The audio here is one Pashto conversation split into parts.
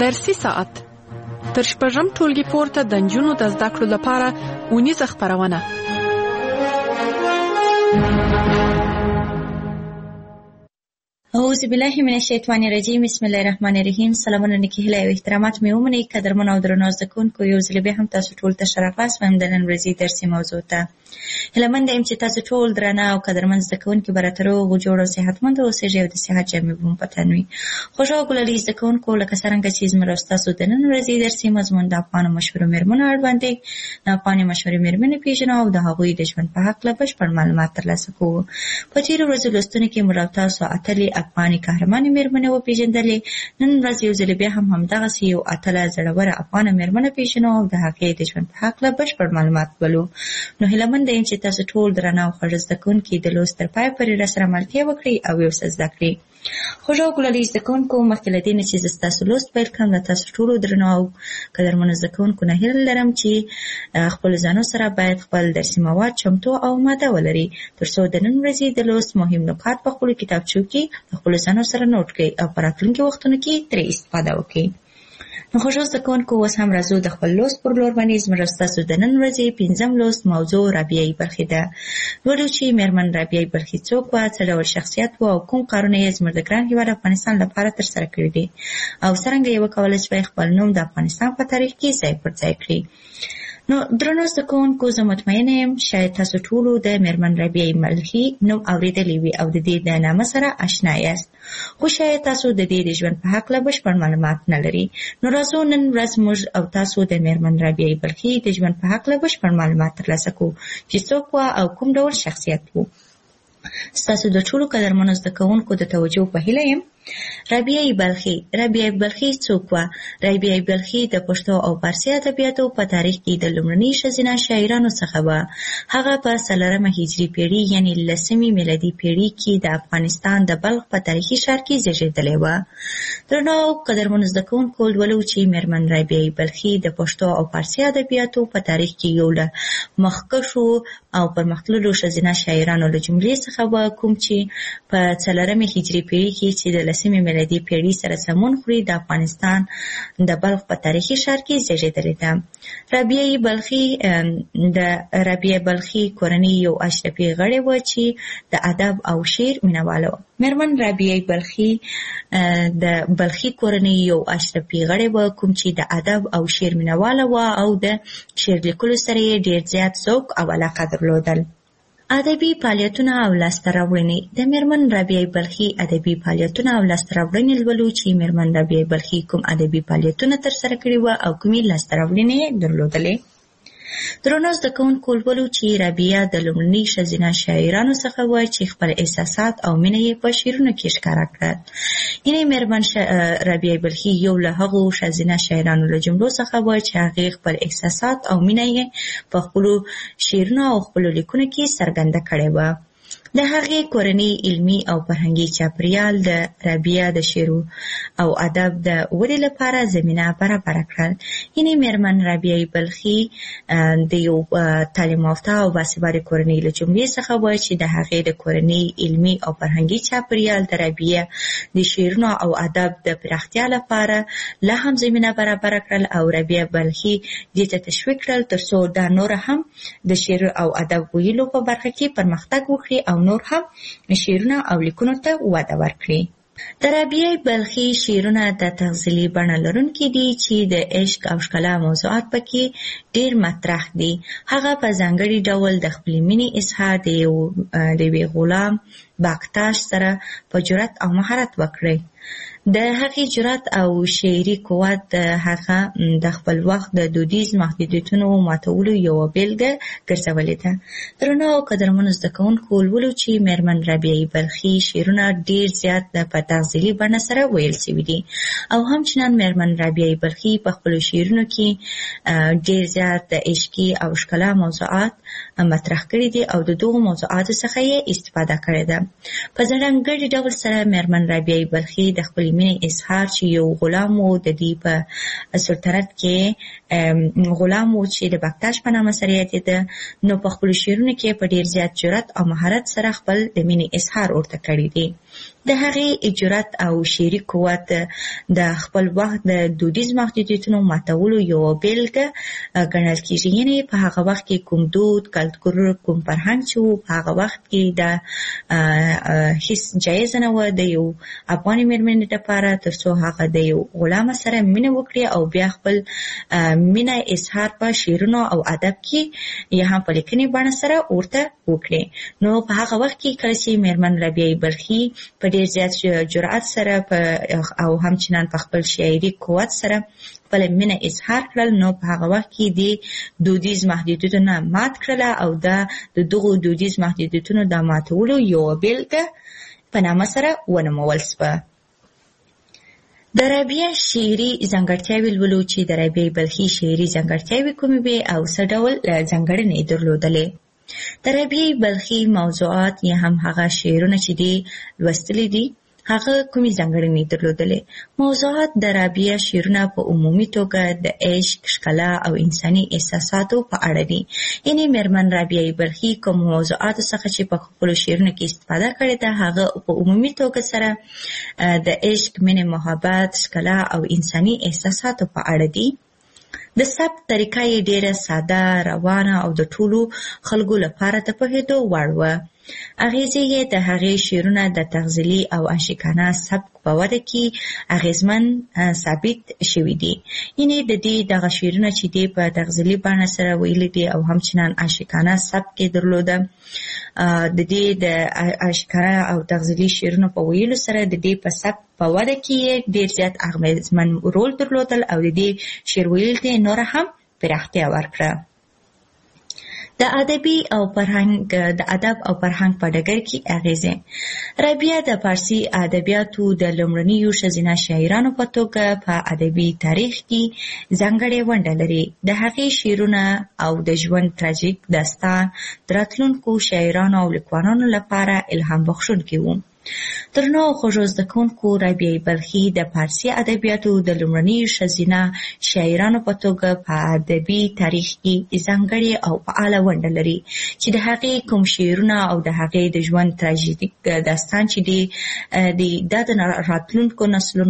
درسي ساعت تر شپږم ټولګي پورته د نجونو د زده کړو لپاره اونیزه خپرونه. اعوذ بالله من الشیطان الرجیم. بسم الله الرحمن الرحیم. سلامونه نیکی هیله او احترامات مې ومنئ قدرمن او درنو زده کوونکو، یو ځل بیا هم تاسو ټول ته ښه راغلاست وایم د نن ورځې درسي موضوع ته. هیلهمنده یم چې تاسو ټول درانه او قدرمن زده کوونکي به راته روغ جوړ او صحتمند اوسئ او د صحت جامې به مو په تن وي. خوږو او ګلالي زده کوونکو، لکه څرنګه چې زموږ او ستاسو د نن ورځې درسي مضمون د افغانو مشهورو مېرمنو اړوند دی. د افغاني مشهورې مېرمنې پېژنو او د هغوی د ژوند په هکله بشپړ معلومات ترلاسه کوو. په تېرو ورځو لوستنو کې موږ او تاسو اتلې افغاني قهرمانې مېرمنې وپېژندلې. نن ورځ یو ځل بیا هم همدغسې یو اتله زړوره افغانه مېرمنه پېژنو او د هغې د ژوند په هکله بشپړ معلومات ولو. نو هیلهمنده یم چې تاسو ټول درانه او خوږ زده کوونکي د لوست تر پایه پورې راسره ملتیا وکړئ او یو څه زده کړئ. خوږو او ګلالي زده کوونکو، مخکې له دې نه چې زه ستاسو لوست پیل کړم، له تاسو ټولو درنو او قدرمنو زده کوونکو نه هیله لرم چې خپلو ځانو سره باید خپل درسي مواد چمتو او اماده ولرئ، تر څو د نن ورځې د لوست مهم نکات په خپلو کتابچو کې د خپلو ځانو سره نوټ کړئ او په راتلونکي وختونو کې ترې استفاده وکړئ. نو خوږو زده کوونکو، اوس هم راځو د خپل لوست پر لور باندې. زموږ ستاسو د نن ورځې پنځم لوست موضوع رابعه بلخي ده. لولو چې مېرمن رابعه بلخي څوک وه، څه ډول شخصیت و او کوم کارونه یې زموږ د ګران هېواد افغانستان لپاره ترسره کړي دي او څرنګه یې وکولی شوی خپل نوم د افغانستان په تاریخ کې ځای پر ځای کړي. نو درنو زده کوونکو، زه مطمئنه یم شاید تاسو ټولو د مېرمن رابعه بلخي نوم اورېدلی وي او د دې د نامه سره اشنا یاست، خو شاید تاسو د دې د ژوند په هکله بشپړ معلومات نه لرئ. نو راځو نن ورځ موږ او تاسو د مېرمن رابعه بلخي د ژوند په هکله بشپړ معلومات ترلاسه کوو چې څوک وه او کوم ډول شخصیت و. ستاسو د ټولو قدرمنو زده کوونکو د توجه په هیله یم. رابعه بلخي څوک وه؟ رابعه بلخي د پښتو او فارسي ادبیاتو په تاریخ کې د لومړني ښځینه شاعرانو څخه وه. هغه په 4 هجري پیړۍ یعنې 10 میلادي پیړۍ کې د افغانستان د بلخ په تاریخي ښار کې زیږېدلې وه. درنو قدرمنو زده کوونکو، لولو چې مېرمن رابعه بلخي د پښتو او فارسي ادبیاتو په تاریخ کې یو له مخکښو او پرمختللو ښځینه شاعرانو له جملې څخه وه، کوم چې په 4 هجري پیړۍ کې چې د 10 میلادي پیړۍ سره سمون خوري د افغانستان د بلخ په تاریخي ښار کې زیږېدلې ده. رابعه بلخي کورنۍ یو اشرفي غړې وه چې د ادب او شعر مینهواله وه. مېرمن رابعه بلخي د بلخي کورنۍ یو اشرفي غړې وه، کوم چې د ادب او شعر مینهواله وه او د شعر لیکلو سره یې ډېر زیات ذوق او علاقه درلودل. ادبي فعالیتونه او لاسته راوړنې. د مېرمن رابعه بلخي ادبي فعالیتونه او لاسته راوړنې لولو چې مېرمن رابعه بلخي کوم ادبي فعالیتونه ترسره کړي وه او کومې لاسته راوړنې یې درلودلې. درنو زده کوونکو، لولو چې رابعه د لومړني ښځینه شاعرانو څخه وه چې خپل احساسات او مینه یې په شعرونو کې ښکاره کړل. یعنې مېرمن رابعه بلخي یو له هغو ښځینه شاعرانو له جملو څخه وه چې هغې خپل احساسات او مینه یې په خپلو شعرونو او خپلو لیکنو کې څرګنده کړې وه. د هغې کورنۍ علمي او فرهنګي چاپېریال د رابعه د شعر او ادب د ودې لپاره زمینه برابره کړل. یعنې مېرمن رابعه بلخي د یو تعلیم یافته او باسواده کورنۍ له جملې څخه وه چې د هغې د کورنۍ علمي او فرهنګي چاپېریال د رابعه د شعرونو او ادب د پراختیا لپاره لا هم زمینه برابره کړل او رابعه بلخي دې ته تشویق کړل تر څو دا نور هم د شعر او ادب ویلو په برخه کې پرمختګ وکړي او نور هم شعرونه او لیکنو ته وده ورکړي. د رابعه بلخي شعرونه د تغزلي بڼه لرونکي دي چې د عشق او ښکلا موضوعات پکې ډېر مطرح دي. هغه په ځانګړي ډول د خپلې مینې اظهار د یوې غلام باکتاش سره په جرأت او مهارت وکړي. د هغې جرأت او شعري قوت د هغه د خپل وخت د دودیز محدودیتونو ماتولو یوه بیلګه ګرځولې ده. درنو او قدرمنو زده کوونکو، لولو چې مېرمن رابعه بلخي شعرونه ډېر زیات په تغزلي بڼه سره ویل سوي دي او همچنان مېرمن رابعه بلخي په خپلو شعرونو کې ډېر زیات د عشقي او ښکلا موضوعات مطرح کړي دي او د دغو موضوعاتو څخه یې استفاده کړې ده. په ځانګړي ډول سره مېرمن رابعه بلخي د خپلې مینې اظهار چې یو غلام و د دې په سلطنت کې غلام و چې د باکتاش په نامه سره یادېده، نو په خپلو شعرونو کې په ډېر زیات جرأت او مهارت سره خپل د مینې اظهار ورته کړی دی. د هغې جرأت او شعري قوت د خپل وخت د دودیز محدودیتونو ماتولو یو بیلګه ګڼل کېږي. یعنې په هغه وخت کې کوم دود، کلتور، کوم فرهنګ چې و، په هغه وخت کې دا هیڅ جایز نه و د یو افغاني مېرمنې لپاره تر څو هغه د یو غلام سره مینه وکړي او بیا خپل مینه اظهار په شعرونو او ادب کې یا هم په لیکنې بڼه سره ورته وکړي. نو په هغه وخت کې کله چې مېرمن رابعه بلخي په ډېر زیات جرأت سره او همچنان په خپل شاعري قوت سره خپل مینه اظهار کړل، نو په هغه وخت کې د دودیز محدودیتونه مات کړله او د دغو دودیز محدودیتونو د ماتولو یو بیلګه په نامه سره ونومول شوه. د رابعه شعري ځانګړتیاوې لولو چې د رابعه بلخي شعري ځانګړتیاوې کومې وې او څه ډول ځانګړنې یې درلودلې. د رابعه بلخي موضوعات یا هم هغه شعرونه چې دي لوستلي دي هغه کومې ځانګړنې درلودلې. موضوعات د رابعه شعرونه په عمومي توګه د عشق، ښکلا او انساني احساساتو په اړه دي. یعنې مېرمن رابعه بلخي کوم موضوعاتو څخه چې په خپلو شعرونو کې استفاده کړې ده هغه په عمومي توګه سره د عشق، مینې، محبت، ښکلا او انساني احساساتو په اړه دي. د ثبت طریقه یې ډېره ساده، روانه او د ټولو خلکو لپاره د پوهېدو وړ وه. اغیزې یې د هغې شعرونه د تغزلي او عاشقانه سبک په وده کې اغیزمن ثابت شوي دي. یعنې د دې دغه شعرونه چې دي په تغزلي بڼه سره ویلي دي او همچنان عاشقانه سبک یې درلوده. د دې د عاشقانه او تغزلي شعرونو په ویلو سره د دې په سبک په وده کې یې ډېر زیات اغیزمن رول درلودل او د دې شعر ویل ته نوره هم پراختیا ورکړه. د ادب او فرهنګ په ډګر کې اغیزې. رابعه د فارسي ادبیاتو د لومړنیو ښځینه شاعرانو په توګه په ادبي تاریخ کې ځانګړې ونډه لري. د هغې شعرونه او د ژوند تراژیک داستان د راتلونکو شاعرانو او لیکوالانو لپاره الهام بخښونکي وو. درنو خوږو زده کوونکو، رابعه بلخي د فارسي ادبیاتو د لومړنیو ښځینه شاعرانو په توګه په ادبي تاریخ کې ځانګړې او فعاله ونډه لري چې د هغې کوم شعرونه او د هغې د ژوند تراژیک داستان چې دی دا د راتلونکو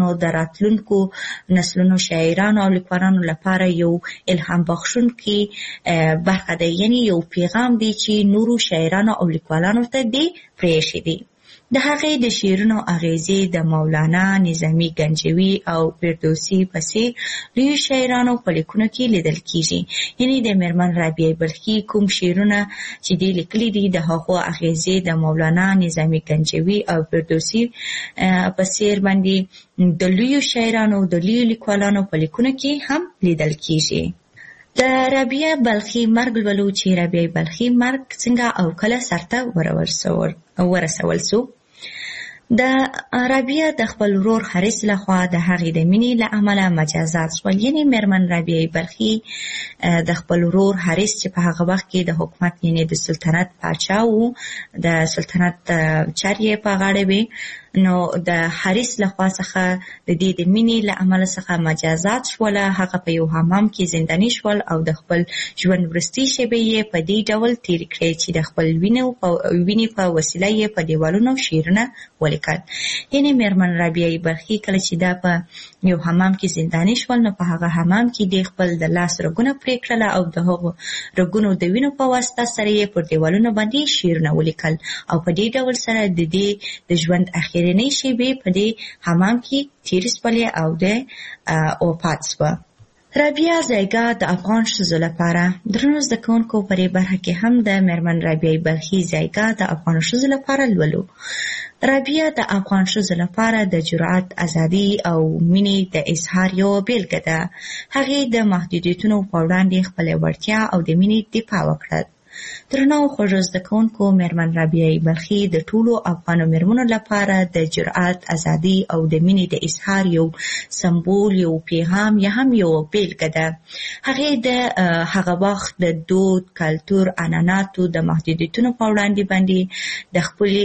نسلونو شاعرانو او لیکوالانو لپاره یو الهام بخښونکی برخه ده. یعنې یو پیغام دی چې نورو شاعرانو او لیکوالانو ته دی پرېښی دی. د هغې د شعرونو اغیزې د مولانا، نظامي گنجوي او فردوسي پسې لویو شاعرانو په لیکنو کې لیدل کېږي. یعنې د مېرمن رابعه بلخي کوم شعرونه چې دی لیکلي دي د هغو اغیزې د مولانا، نظامي گنجوي او فردوسي په څېر باندې د لویو شاعرانو د لویو لیکوالانو په لیکنو کې هم لیدل کېږي. د رابعه بلخي مرګ لولو چې رابعه بلخي مرګ څنګه او کله سرته ورسول سو. د رابعه د خپل ورور حارث لخوا د هغې د مینې له امله مجازات شول. یعنې مېرمن رابعه بلخي د خپل ورور حارث چې په هغه وخت کې د حکومت یعنې د سلطنت پاچا و، د سلطنت چارې یې په غاړه وې، نو د حارث لخوا څخه د دې د مینې له امله څخه مجازات شول. هغه په یو حمام کې زنداني شول او د خپل ژوند وروستۍ شېبې یې په دې ډول تېرې کړې چې د خپل وینې په وسیله یې په دیوالونو شعرونه ولیکل. یعنې مېرمن رابعه بلخي کله چې دا په یو حمام کې زنداني شول، نو په هغه حمام کې د خپل د لاس رګونه پرې کړله او د هغو رګونو د وینو په واسطه سره یې پر دیوالونو باندې شعرونه ولیکل او په دې ډول سره د دې د ژوند اخرنۍ شېبې په دې حمام کې تېرې شولې او د وفات شوه. رابعه ځایګه د افغان ښځو لپاره. درنو زده کوونکو، په دې برخه کې هم د مېرمن رابعه بلخي ځایګه د افغان ښځو لپاره لولو. رابعه د افغان ښځو لپاره د جرأت، ازادي او مینې د اظهار یوه بیلګه ده. هغې د محدودیتونو په وړاندې خپله وړتیا او د مینې دفاع وکړه. درنو خوږو زده کوونکو، مېرمن رابعه بلخي د ټولو افغانو مېرمنو لپاره د جرأت، ازادي او د مینې د اظهار یو سمبول، یو پیغام یا هم یو بیلګه ده. هغې د هغه وخت د دود، کلتور، عنعناتو د محدودیتونو په وړاندې باندې د خپلې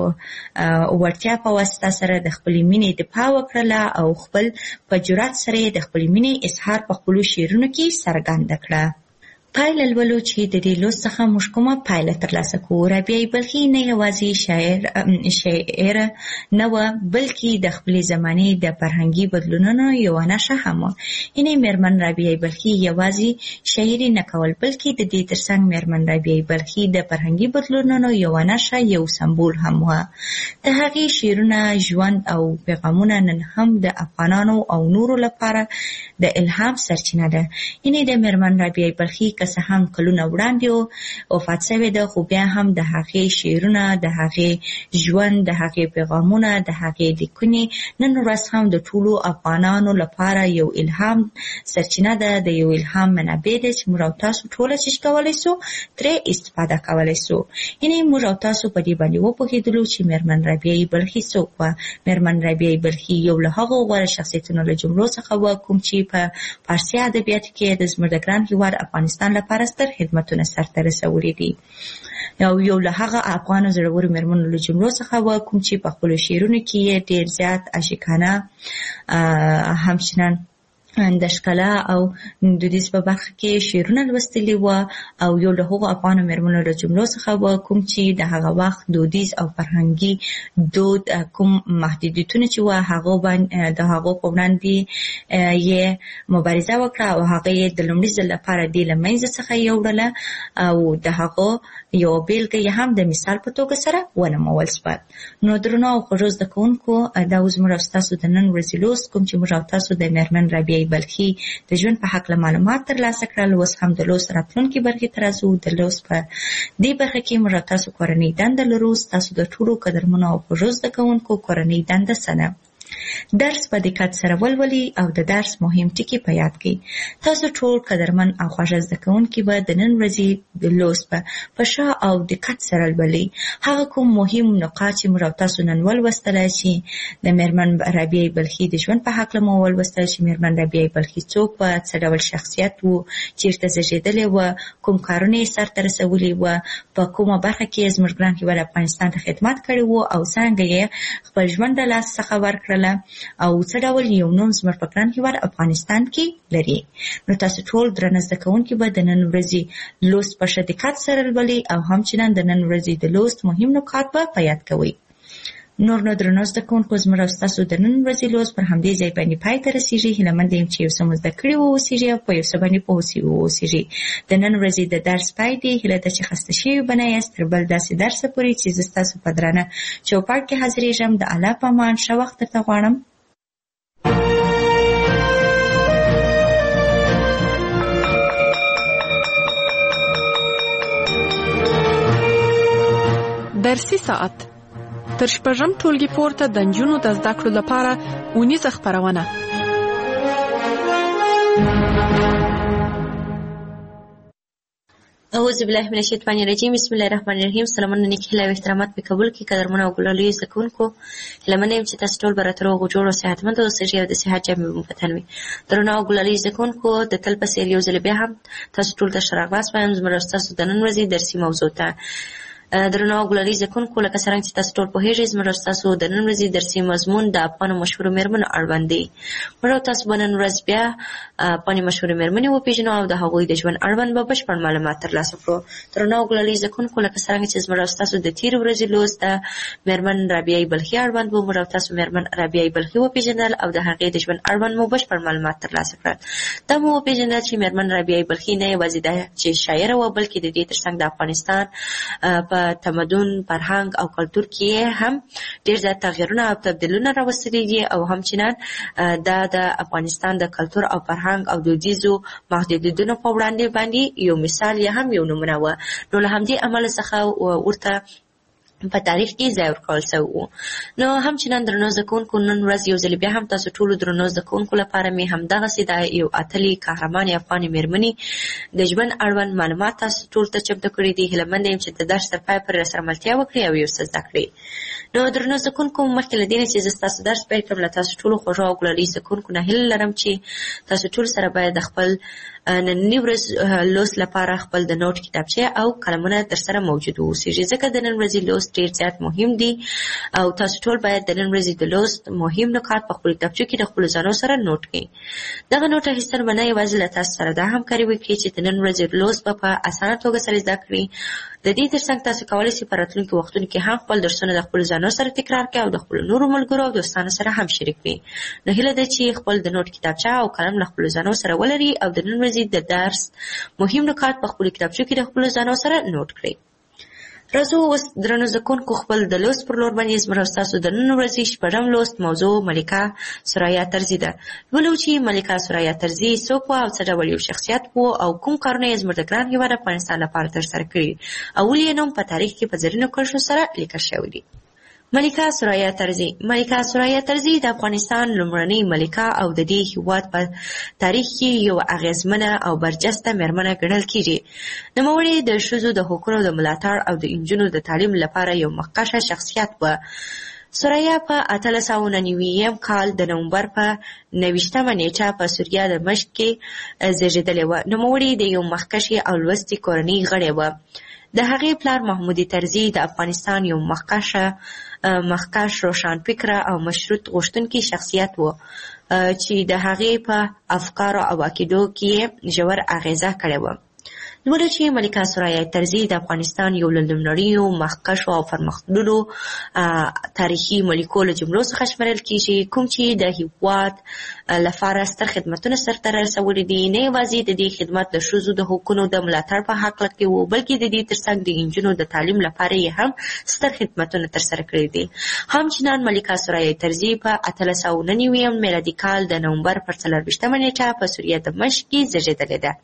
وړتیا په واسطه سره د خپلې مینې دفاع وکړله او خپل په جرأت سره د خپلې مینې اظهار په خپلو شعرونو کې څرګنده کړه. پایله لولو چې د دې لوست څخه موږ کومه پایله ترلاسه کوو. رابعه بلخي نه یوازې شاعره نه وه، بلکې د خپلې زمانې د فرهنګي بدلونونو یوه نښه هم وه. یعنې مېرمن رابعه بلخي یوازې شاعري نه کول، بلکې د دې ترڅنګ مېرمن رابعه بلخي د فرهنګي بدلونونو یوه نښه، یو سمبول هم وه. د هغې شعرونه، ژوند او پیغامونه نن هم د افغانانو او نورو لپاره د الهام سرچینه ده. یعنې د مېرمن رابعه بلخي که څه هم کلونه وړاندې وفات شوې ده، خو بیا هم د هغې شعرونه، د هغې ژوند، د هغې پیغامونه، د هغې لیکنې نن ورځ هم د ټولو افغانانو لپاره یو الهام سرچینه ده، د یو الهام منابع ده چې موږ او تاسو ټوله چې کولی سو ترې استفاده کولی سو. یعنې موږ او تاسو په دې باندې وپوهېدلو چې مېرمن رابعه بلخي څوک وه. مېرمن رابعه بلخي یو له هغو غوره شخصیتونو له جملو څخه وه کوم چې په فارسي ادبیاتو کې د زموږ د ګران هېواد افغانستان لپاره ستر خدمتونه سرته رسولي دي. یو له هغه افغانو زړورو مېرمنو له جملو څخه وه کوم چې په خپلو شعرونو کې یې ډېر زیات عاشقانه، همچنان د ښکلا او دودیز په برخه کې شعرونه لوستلي وه، او یو له هغو افغانو مېرمنو له جملو څخه وه کوم چې د هغه وخت دودیز او فرهنګي دود کوم محدودیتونه چې وه د هغو په وړاندې یې مبارزه وکړه او هغه یې د لومړي ځل لپاره دې له منځه څخه یې وړله، او د هغو یو بیلګه یې هم د مثال په توګه سره ونمول شوه. نو درنو او خوږو زده کوونکو، دا اوس موږ او ستاسو د نن ورځې لوست کوم چې موږ او تاسو د مېرمن رابعه بلخي د ژوند په هکله معلومات ترلاسه کړل. اوس هم د لوست راتلونکي برخې ته راځو. د لوست په دې برخه کې موږ او تاسو کورنۍ دنده لرو. ستاسو د ټولو قدرمنو او خوږو زده کوونکو کورنۍ دنده څه ده؟ درس په دقت سره ولولئ او د درس مهم ټکي په یاد کړئ. تاسو ټول قدرمن او خوږ زده کوونکي به د نن ورځې د لوست په ښه او دقت سره لولئ. هغه کوم مهم نقاط چې موږ او تاسو نن ولوستله چې د مېرمن رابعه بلخي د ژوند په هکله مو ولوستل چې مېرمن رابعه بلخي څوک وه، څه ډول شخصیت و، چیرته زیږېدلې وه، کوم کارونه یې سرته رسولي وه، په کومه برخه کې زموږ ګران هېواد افغانستان ته خدمت کړی و، او څرنګه یې خپل ژوند د لاس څخه ورکړله، او څه ډول یو نوم زموږ په ګران هېواد افغانستان کې لري. نو تاسو ټول درنه زده کوونکي به د نن ورځې لوست په ښه دقت سره لولئ او همچنان د نن ورځې د لوست مهم نکات به په یاد کوئ. نور نو درنو زده کوونکو، زموږ او ستاسو د نن ورځې لوست پر همدې ځای باندې پای ته رسېږي. هیله یم چې یو څه مو زده کړي واوسېږي او په یو څه باندې پوه واوسېږي. د نن ورځې د درس پای دی. هیله ده چې خسته شوي به نه یاست تر بل داسې درسه پورې چې زه ستاسو په درانه چوپړ کې حاضرېږم. د الله په امان، ښه وخت درته غواړم. درسي ساعت تر شپږم ټولګي پورته د نجونو د زده کړو لپاره اونیزه خپرونه. اعوذ بالله من الشیطان الرجیم. بسم الله الرحمن الرحیم. سلامونه، نیک هیله او احترامات په قبول کې قدرمنو او ګلالي زده کوونکو. هیله منم چې تاسو ټول به راته روغ جوړ او صحتمند اوسئ او د صحت جامې مو په تن وي. درنو او ګلالي زده کوونکو، د تل په څېر یو ځل بیا هم تاسو ټول ته ښه راغلاست وایم زموږ ستاسو د نن ورځې درسي موضوع ته. درنو او ګلالي زده کوونکو، لکه څرنګه چې تاسو ټول پوهېږئ زموږ ستاسو د نن ورځې درسي مضمون د افغانو مشهورو مېرمنو اړوند دی. موږ تاسو به نن ورځ بیا افغاني مشهورې مېرمنې وپېژنو او د هغوی د ژوند اړوند به بشپړ معلومات ترلاسه کړو. درنو او ګلالي زده کوونکو، لکه څرنګه چې زموږ ستاسو د تېرې ورځې لوست د مېرمن رابعه بلخي اړوند و، موږ تاسو مېرمن رابعه بلخي وپېژندل او د هغې د ژوند اړوند مو بشپړ معلومات ترلاسه کړل. دا مو وپېژندل چې مېرمن رابعه بلخي نه یوازې ده چې شاعره وه، بلکې د دې ترڅنګ د افغانستان په تمدن، فرهنګ او کلتور کې هم ډېر زیات تغییرونه او تبدیلونه راوستلي دي، او همچنان دا د افغانستان د کلتور او فرهنګ او دودیزو محدودیتونو په وړاندې باندې یو مثال یا هم یو نمونه وه. نو له همدې امله څخه ورته په تاریخ کې ځای ورکول شوی و. نو همچنان درنو زده کوونکو، نن ورځ یو ځل بیا هم تاسو ټولو درنو زده کوونکو لپاره مې همدغسې د یو اتلې قهرمانې افغانې مېرمنې د ژوند اړوند معلومات تاسو ټولو ته چمتو کړي دي. هیله منده یم چې د درس تر پای پورې راسره ملتیا وکړئ او یو څه زده کړئ. نو درنو زده کوونکو، مخکې له دې نه چې زه ستاسو درس پیل کړم، له تاسو ټولو خوږو او ګلالي زده کوونکو نه هیله لرم چې تاسو ټول سره باید د خپل ننني ورځ لوست لپاره خپل د نوټ کتابچې او قلمونه درسره موجود واوسېږي، ځکه د نن ورځې لوست لوست ډیر زیات مهم دي او تاسو ټول باید د نن ورځې د لوست مهم نکات په خپل کتابچو کې د خپل ځانو سره نوٹ کړئ. دغه نوٹ اخیستل به نه یوازې له تاسو سره دا همکاري وکړي چې د نن ورځې لوست په اسانه توګه سره زده کړئ. د دې ترڅنګ تاسو کولی شئ په راتلونکي وختونو کې هم خپل درسونه د خپل ځانو سره تکرار کړئ او د خپل نورو ملګرو او دوستانو سره هم شریک کړئ. نو هیله ده چې خپل د نوٹ کتابچه او قلم له خپل ځانو سره ولري او د نن ورځې د درس مهم نکات په خپل کتابچو کې د خپل ځانو سره نوٹ کړئ. راځو اوس درنو زده کوونکو خپل د لوست پر لور باندې زموږ ستاسو د نن ورځې شپږم لوست موضوع ملکه ثریا طرزي ده. ولو چې ملکه ثریا طرزي څوک وه او څه ډول یو شخصیت و او کوم کارونه یې زموږ د ګران هېواد افغانستان لپاره ترسره کړي او ولې یې نوم په تاریخ کې په زرینو کرښو سره لیکل شوی دی. ملکه ثریا طرزي. ملکه ثریا طرزي د افغانستان لومړنۍ ملکه او د دې هېواد په تاریخ کې یو اغیزمنه او برجسته مېرمنه ګڼل کېږي. نوموړې د ښځو د حقونو د ملاتړ او د نجونو د تعلیم لپاره یو مخکښه شخصیت وه. ثریا په 1899 کال د نومبر په 29مه نیټه په سوریه د دمشق کې زیږېدلې وه. نوموړې د یو مخکښې او لوستې کورنۍ غړې وه. د هغې پلار محمودي طرزي د افغانستان یو مخکښ روښانفکره او مشروط غوښتونکی شخصیت و چې د هغې په افکارو او عقیدو کې ژور اغیزه کړې وه. لوړه چې ملکه ثریا طرزي د افغانستان یو له لومړنیو مخکښو او پرمختللو تاریخي ملکو له جملو څخه شمېرل کېږي، کوم چې د هېواد لپاره ستر خدمتونه سرته رسولي دي. نه یوازې د دې خدمت د ښځو د حقونو د ملاتړ په هکله کې و، بلکې د دې ترڅنګ د نجونو د تعلیم لپاره یې هم ستر خدمتونه ترسره کړي دي. همچنان ملکه ثریا طرزي په 1899 میلادي کال د نومبر پر 24مه نیټه په سوریه د دمشق کې زیږېدلې ده.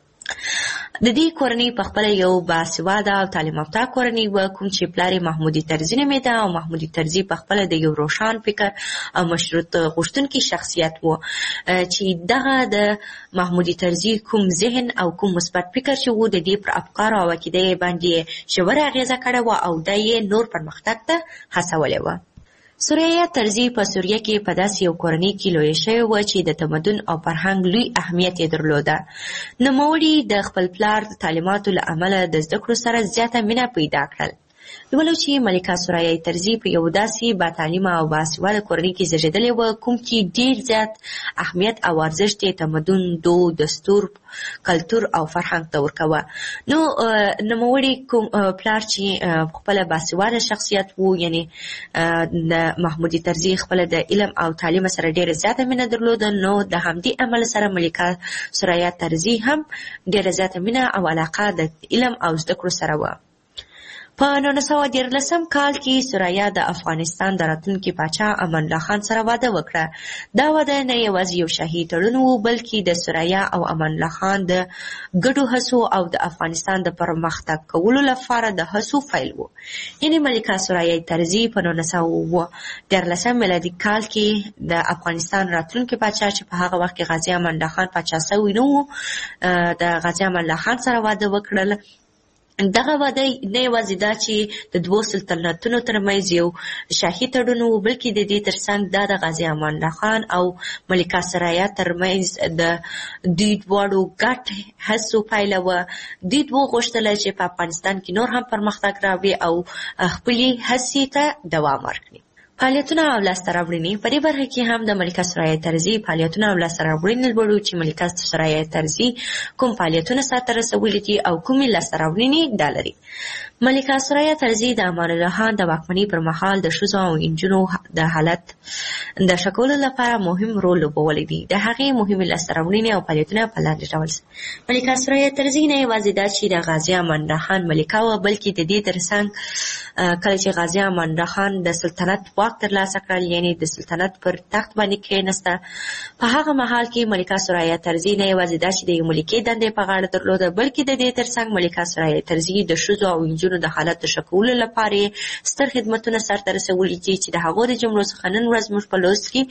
د دې کورنۍ په خپله یو باسواده او تعلیم یافته کورنۍ وه، کوم چې پلار یې محمودي طرزي نومېده او محمودي طرزي په خپله د یو روښان فکر او مشروط غوښتونکي شخصیت و چې دغه د محمودي طرزي کوم ذهن او کوم مثبت فکر چې و د دې پر افکارو او عقیده یې باندې ژوره اغېزه کړې وه او دا یې نور پرمختګ ته هڅولې وه. ثریا طرزي په سوریه کې په داسې یو کورنۍ کې لویه شوې وه چې د تمدن او فرهنګ لوی اهمیت یې درلوده. نوموړي د خپل پلار د تعلیماتو له امله د زده کړو سره زیاته مینه پیدا کړل. ولو چې ملکه ثریا طرزي په یو داسې باتعلیمه او باسواده کورنۍ کې زیږېدلې وه، کوم چې ډېر زیات اهمیت او ارزښت یې تمدن، دود، دستور، کلتور او فرهنګ ته ورکوه. نو نوموړي کوم پلار چې خپله باسواده شخصیت و، یعنې د محمودي طرزي خپله د علم او تعلیم سره ډېره زیاته مینه درلوده، نو د همدې عمل سره ملکه ثریا طرزي هم ډېره زیاته مینه او علاقه د علم او زده کړو سره وه. په 1913 کال کې ثریا د افغانستان د راتلونکي پاچا امان الله خان سره واده وکړه. دا واده نه یوازې یو شاهي تړون و، بلکې د ثریا او امان الله خان د ګډو هڅو او د افغانستان د پرمختګ کولو لپاره د هڅو پیل و. یعنې ملکه ثریا طرزي په 1913 میلادي کال کې د افغانستان راتلونکي پاچا چې په هغه وخت کې غازي امان الله خان پاچا شوی نه و، د غازي امان الله خان سره واده وکړل. دغه واده نه یوازې دا چې د دوو سلطنتونو ترمنځ یو شاهي تړون و، بلکې د دې ترڅنګ دا د غازي امان الله خان او ملکه ثریا ترمنځ د دوی دواړو ګډ هڅو پایله وه. دوی دوی غوښتل چې په افغانستان کې نور هم پرمختګ راوړي او خپلې هڅې ته دوام ورکړي. فعالیتونه او لاسته راوړنې. په دې برخه کې هم د ملکه ثریا طرزي فعالیتونه او لاسته راوړنې لولو چې ملکه ثریا طرزي کوم فعالیتونه سرته رسولي دي او کومې لاسته راوړنې دا لري. ملکه ثریا طرزي د امان الله خان د واکمنۍ پر مهال د ښځو او نجونو د حالت د ښه کولو لپاره مهم رول لوبولی دی. د هغې مهمې لاسته راوړنې او فعالیتونه په لاندې ډول ملکه ثریا طرزي نه یوازې دا چې د غازي امان الله خان ملکه وه، بلکې د دې ترڅنګ کله چې غازي امان الله خان د سلطنت واک ترلاسه کړل، یعنې د سلطنت پر تخت باندې کېناسته، په هغه مهال کې ملکه ثریا طرزي نه یوازې دا چې د یو ملکې دندې په غاړه درلوده، بلکې د دې ترڅنګ ملکه ثریا طرزي د ښځو او نجونو د حالت د ښه کولو لپاره ستر خدمتونه سرته رسولي دي چې د هغو د جملو څخه نن ورځ موږ په لوست کې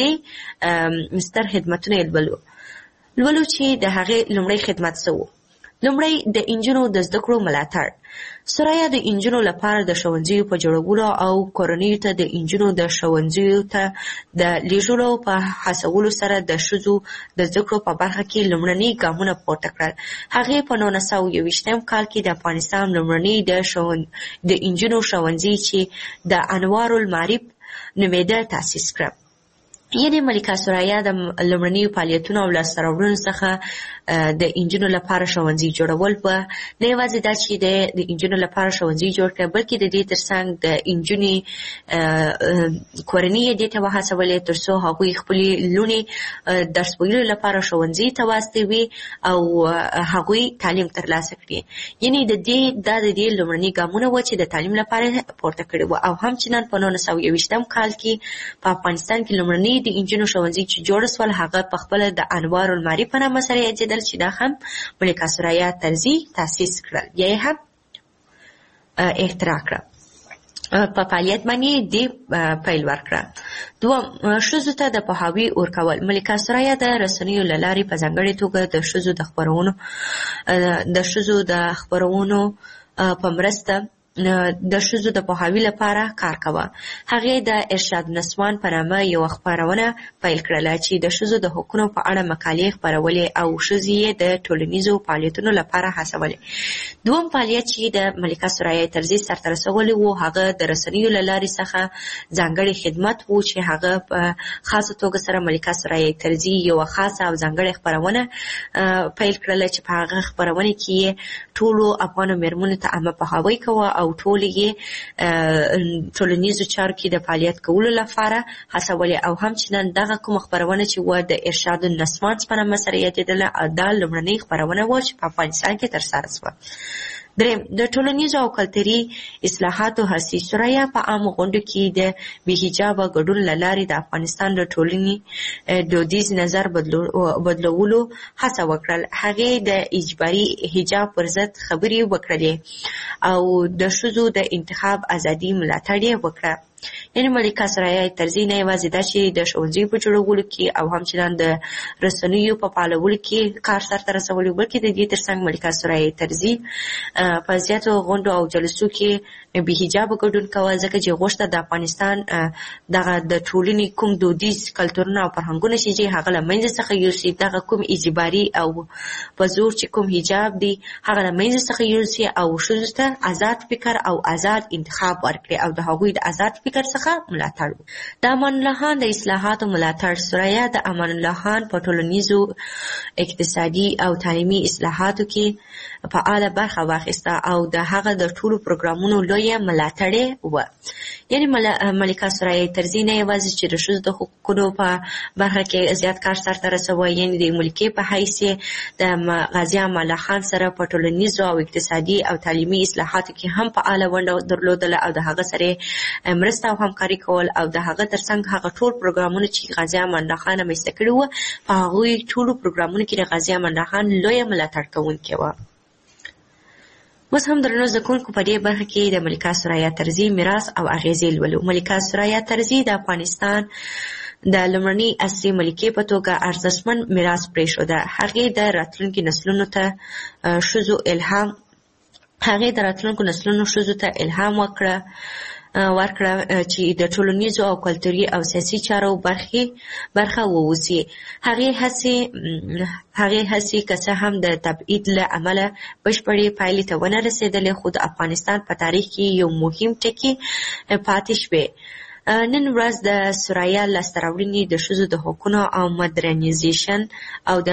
3 ستر خدمتونه یې لولو چې د هغې لومړی خدمت څه و؟ لومړی د انجونو د زده کړو ملاتړ. سرایا د انجونو لپاره د ښوونځیو په جوړولو او کورنیو ته د انجونو د ښوونځیو ته د لیږلو په هڅولو سره د ښځو د زده کړو په برخه کې لومړني ګامونه پورته کړل. هغې په 1921 کال کې د افغانستان لومړني د انجونو ښوونځي چې د انوار المعارف نومېده تاسیس کړه. یعنې ملکه سرایا د لومړنیو فعالیتونو او لاسته راوړنو څخه د انجونو لپاره ښوونځي جوړول په نه یوازې دا چې د انجونو لپاره ښوونځي جوړ کړه، بلکې د دې ترڅنګ د انجونې کورنۍ یې دې ته وهڅولې تر څو هغوی خپلې لوڼې درس ویلو لپاره ښوونځي ته واستوي او هغوی تعلیم ترلاسه کړي. یعنې دا د دې لومړني ګامونه وو چې د تعلیم لپاره پورته کړي وو. او همچنان په 1921 کال کې په افغانستان کې لومړني د انجونو ښوونځي چې جوړ سول هغه په خپله د انوار المعارف په نامه سره یادېدل چې دا هم ملکه سرایا طرزي تاسیس کړل یا یې هم اختراع کړه. په فعالیت باندې دې پیل ورکړه. دوم، ښځو ته د پوهاوي ورکول. ملکه سرایا د رسنیو له لارې په ځانګړې توګه د ښځو د خپرونو په مرسته د ښځو د پوهاوي لپاره کار کوه. هغې د ارشاد نسوان په نامه یوه خپرونه پیل کړله چې د ښځو د حقونو په اړه مقالې خپرولې او ښځې یې د ټولنیزو فعالیتونو لپاره هڅولې. دوم فعالیت چې د ملکه سرایا طرزي سرته رسولی و هغه د رسنیو له لارې څخه ځانګړی خدمت و چې هغه په خاصه توګه سره ملکه سرایا طرزي یوه خاصه او ځانګړې خپرونه پیل کړله چې په هغه خپرونه کې یې ټولو افغانو مېرمنو ته عامه پوهاوی کوه او ټول یې ټولنیزو چارو کې د فعالیت کولو لپاره هڅولې. او همچنان دغه کومه خپرونه چې وه د ارشاد النسوان په نامه سره یادېدله، دا لومړنۍ خپرونه وه چې په افغانستان کې ترسره شوه. دریم، د ټولنیزو او کلتوري اصلاحاتو هڅې. سرایا په عامو غونډو کې د بې حجابه ګډون له لارې د افغانستان د ټولنې دودیز نظر بدلولو هڅه وکړل. هغې د اجباري حجاب پر ضد خبرې وکړلې او د ښځو د انتخاب ازادي ملاتړ یې وکړه. یعنې ملکه سرایا طرزي نه یوازې دا چې د ښوونځیو په جوړولو کې او همچنان د رسنیو په فعالولو کې کار سرته رسولی، بلکې د دې ترڅنګ ملکه سرایا طرزي په زیاتو غونډو او جلسو کې بې حجابه ګډون کوه، ځکه چې غوښته د افغانستان دغه د ټولنې کوم دودیز کلتورونه او فرهنګونه چې هغه له منځه څخه یوسي، دغه کوم اجباري او په زور چې کوم حجاب دی هغه له منځه څخه یوسي او ښځو ته آزاد فکر او آزاد انتخاب ورکړي او د هغوی د آزاد فکر څخه ملاتړ. د امان الله خان د اصلاحاتو ملاتړ. سرایا د امان الله خان په ټولنیزو، اقتصادي او تعلیمي اصلاحاتو کې فعاله برخه واخیسته او د هغه د ټولو پروګرامونو لویه ملاتړې وه. یعنې ملکه سرایا طرزي نه یوازې چې د ښځو د حقوقو په برخه کې زیات کار سرته رسوه، یعنې د ملکې په حیث د غازي امان الله خان سره په ټولنیزو او اقتصادي او تعلیمي اصلاحاتو کې هم فعاله ونډه درلودله او د هغه سره مرسته او همکاري کول او د هغه ترڅنګ هغه ټول پروګرامونه چې غازي امان الله خان رامنځته کړي وو په هغوی ټولو پروګرامونو کې د غازي امان الله خان لویه ملاتړ کوونکې وه. اوس هم درنو زده کوونکو په دې برخه کې د ملکه سرایا طرزي میراث او اغیزې لولو. ملکه سرایا طرزي د افغانستان د لومړنۍ عصري ملکې په توګه ارزښتمن میراث پرېښوده. هغې د راتلونکو نسلونو ښځو ته الهام ورکړه چې د ټولنیزو او کلتوري او سیاسي چارو برخه ووځي. هغې هڅې که څه هم د تبعید له امله بشپړې پایلې ته ونه رسېدلې، خو د افغانستان په تاریخ کې یو مهم ټکی پاتې شوی. نن ورځ د سرایا لاسته راوړنې د ښځو د حقونو او مدرنیزیشن او د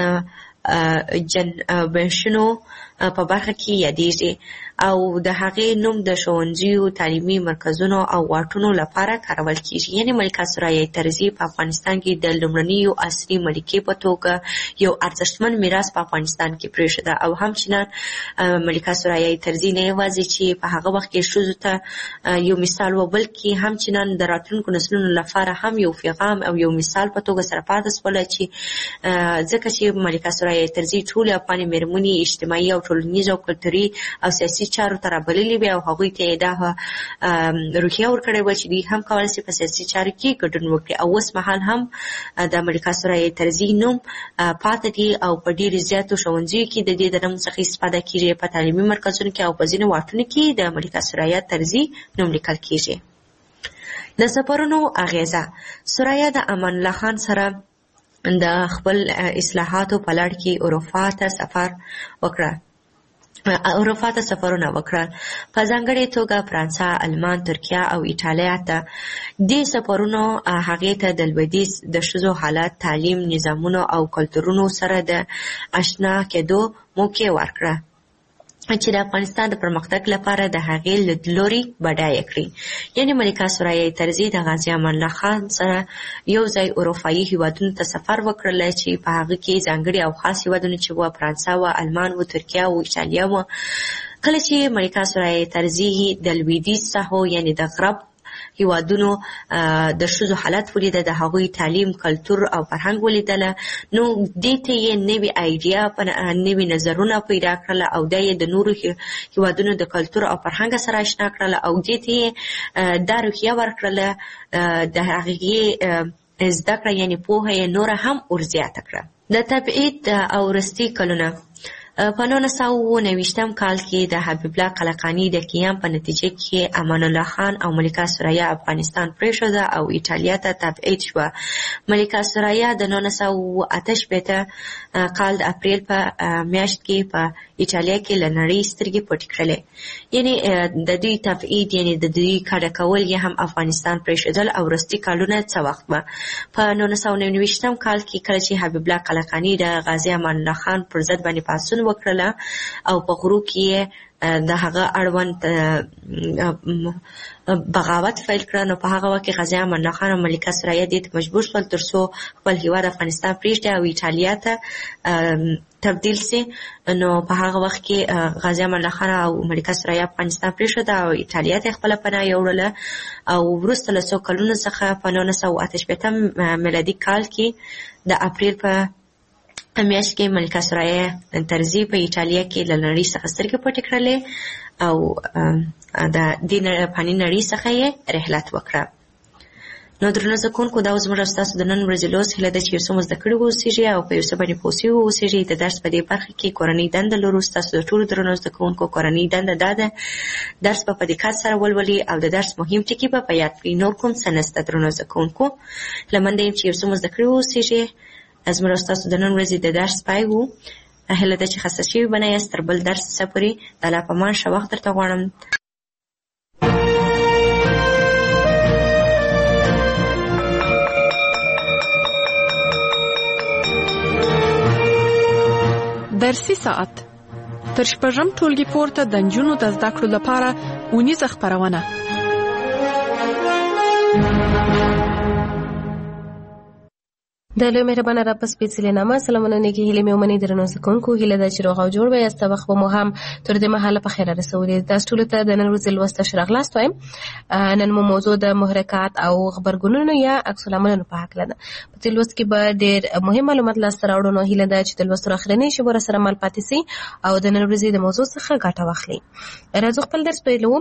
جنبشونو په برخه کې یادېږي او د هغې نوم د ښوونځیو، تعلیمي مرکزونو او واټونو لپاره کارول کیږي. یعنې ملکه سرایا طرزي په افغانستان کې د لومړنیو عصري ملکې په توګه یو ارزښتمن میراث په افغانستان کې پرېښوده او همچنان ملکه سرایا طرزي نه یوازې چې په هغه وخت کې ښځو ته یو مثال و، بلکې همچنان د راتلونکو نسلونو لپاره هم یو پیغام او یو مثال په توګه سره پاتې شوله، چې ځکه چې ملکه سرایا سرایه طرزي ټولې افغاني مېرمنې اجتماعي او ټولنیز او کلتوري او سیاسي چارو ته رابللې وې او هغوی ته یې دا روحیه ورکړې وه چې دوی هم کولی شي په سیاسي چارو کې ګډون وکړي. او اوس مهال هم د ملکه سرایه طرزي نوم پاتې دی او په ډېرو زیاتو ښوونځیو کې د دې د نوم څخه استفاده کېږي. په تعلیمي مرکزونو کې او په ځینو واټونو کې د ملکه سرایه طرزي نوم لیکل کېږي. د سفرونو اغیزه: سرایه د امان الله خان سره د خپل اصلاحاتو په لړ کې اروپا ته سفرونه وکړل، په ځانګړې توګه فرانسه، المان، ترکیه او ایټالیا ته. دې سفرونو هغې ته د لویدیځ د ښځو حالت، تعلیم، نظامونو او کلتورونو سره د اشنا کېدو موقع ورکړه چې د افغانستان د پرمختګ لپاره د هغې لیدلوري بډایه کړي. یعنې ملکه سرایه طرزي د غازي امان الله خان سره یو ځای اروپایي هیوادونو ته سفر وکړلی چې په هغه کې ځانګړي او خاص هیوادونه چې وه فرانسه وه، المان وه، ترکیه وه، ایټالیا وه. کله چې ملکه سرایه طرزي د لویدیځ ساحو یعنې د غرب هیوادونو د ښځو حالت ولیده، د هغوی تعلیم، کلتور او فرهنګ ولیدله، نو دې ته یې نوې آیډیا، نوې نظرونه پیدا کړله او دا یې د نورو هیوادونو د کلتور او فرهنګ سره اشنا کړله او دې ته یې دا روحیه ورکړله، د هغې زده کړه یعنې پوهه یې نوره هم ورزیاته کړه. د تبعید او وروستي کلونه: په 1929 کال کې د حبیب الله قلقاني د قیام په نتیجه کې امان الله خان او ملکه سرایه افغانستان پرېښوده او ایټالیا ته تبعید شوه. ملکه سرایه د 1958 کال د اپریل په میاشت کې په ایټالیا کې له نړۍ سترګې پټې کړلې. یعنې د دوی تبعید یعنې د دوی کډه کول یې هم افغانستان پرېښودل او وروستي کالونه څه وخت به په 1929 کال کې کله چې حبیب الله قلقاني د غازي امان الله خان پر ضد باندې پاڅون وکړله او په غرو کې یې د هغه اړوند بغاوت فیل کړه، نو په هغه وخت کې غازي امان الله خان او ملکه سرایه دې ته مجبور شول تر څو خپل هیواد افغانستان پرېږدي او ایټالیا ته تبدیل سي. نو په هغه وخت کې غازي امان الله خان او ملکه سرایه افغانستان پرېښوده او ایټالیا ته خپله پناه یوړله او وروسته له څو کلونو څخه په 1958 میلادي کال کې د اپریل په میاشت کې ملکه سرایه طرزي په ایټالیا کې له نړۍ څخه سترګې پټې کړلې او د دې فاني نړۍ څخه یې رحلت وکړه. نو درنو زده کوونکو، دا زموږ ستاسو د نن ورځې لوست هیله ده چې یو څه مو زده کړي واوسېږي او په یو څه باندې پوه سوي واوسېږي. د درس په دې برخه کې کورنۍ دنده لرو. ستاسو د ټولو درنو زده کوونکو کورنۍ دنده دا ده درس په دقت سره ولولي او د درس مهم ټکي په یاد کړي. نور کوم څه نشته درنو زده کوونکو. هیله منده یم چې یو څه مو زده کړي واوسېږي. زموږ ستاسو د نن ورځې د درس پای وو. هیله ده چې خسته شوي به نه یاست. تر بل درس څخه پورې د الله په امان ښه وخت درته غواړم. درسي ساعت تر شپږم ټولګي پورته د نجونو د زده کړو لپاره اونیزه خپرونه. د لوی مهربانه رب په سپېڅلي نامه سلامونه نیکې هیلې مې ومنئ. درنو زده کوونکو، هیله ده چې روغ او جوړ به یاست. وخت به مو هم تر دې مهاله په خیر رسولي. تاسو ټولو ته د نن ورځې لوست ښه راغلاست وایم. نن مو موضوع د محرکات او غبرګونونو یا عکس العملونو په هکله ده. په دې لوست کې به ډېر مهم معلومات لاسته راوړو. نو هیله ده چې د لوست تر اخرنۍ شېبو راسره مل پاتې سئ او د نن ورځې د موضوع څخه ګټه واخلئ. راځو خپل درس پیلوو.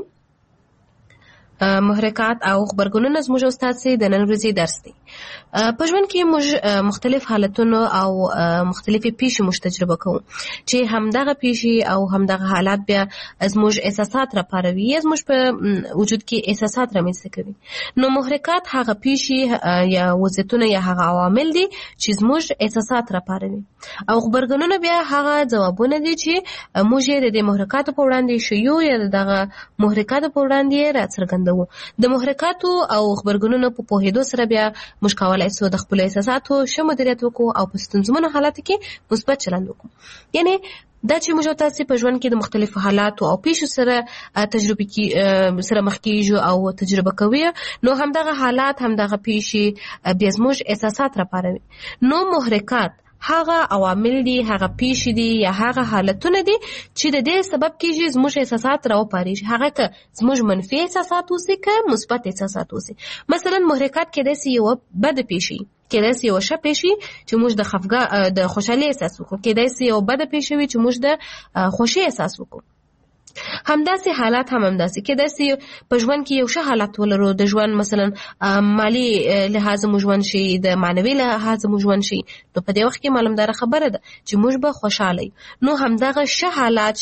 محرکات او غبرګونونه زموږ استاد سي د نن ورځې درس دی. په ژوند کې موږ مختلف حالتونه او مختلفې پیښې موږ تجربه کوو چې همدغه پیښې او همدغه حالات بیا زموږ احساسات راپاروي یا زموږ په وجود کې احساسات رامنځته کوي. نو محرکات هغه پیښې یا وضعیتونه یا هغه عوامل دي چې زموږ احساسات راپاروي او غبرګونونه بیا هغه ځوابونه دي چې موږ یې د محرکاتو په وړاندې شیو یا دغه محرکاتو په وړاندې راڅرګندوو. د محرکاتو او غبرګونونو په پوهېدو سره بیا موږ کولی شو د خپلو احساساتو ښه مدیریت وکړو او په ستونزمنو حالاتو کې مثبت چلند وکړو. یعنې دا چې موږ تاسې په ژوند کې د مختلفو حالاتو او پیښو سره سره مخ کېږو او تجربه کوي، نو همدغه حالات همدغه پیښې بیا زموږ احساسات راپاروي. نو محرکات هغه عوامل دي، هغه پیښې دي یا هغه حالتونه دي چې د دې سبب کېږي زموږ احساسات راوپارېږي. هغه که زموږ منفي احساسات اوسي که مثبت احساسات اوسي. مثلا محرکات کېدای سي یوه بده پیښې، کېدای سي یوه ښه پیښې چې موږ د خوشحالۍ احساس وکړو، کېدای سي یوه بده پیښه وي چې موږ د خوښۍ احساس وکړو. همداسې حالات هم همداسې کېدای سي په ژوند کې یو ښه حالت ولرو، د ژوند مثلا مالی لحاظ مو ژوند شي، د معنوي لحاظ مو ژوند شي، نو په دې وخت کې معلومداره خبره ده چې موږ به خوشحاله یو. نو همدغه ښه حالات،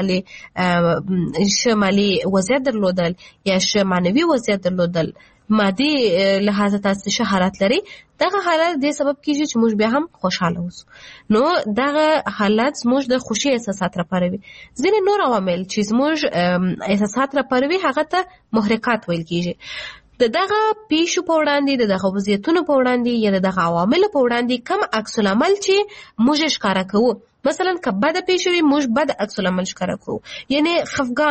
ښه مالي وضعیت درلودل یا ښه معنوي وضعیت درلودل، مادي لحاظ تاسو ښه حالات لري، دغه حالات دې سبب کېږي چې موږ بیا هم خوشحاله اوسو. نو دغه حالات زموږ د خوښۍ احساسات راپاروي. ځینې نور عوامل چې زموږ احساسات راپاروي هغه ته محرکات ویل کېږي. د دغه پیښو په وړاندې، د دغه وضعیتونو په وړاندې یا د دغه عواملو په وړاندې کم عکس العمل چې موږ ښکاره کوو. مثلا که بده پیښه وي موږ بد عکس العمل ښکاره کوو، یعنی خفګان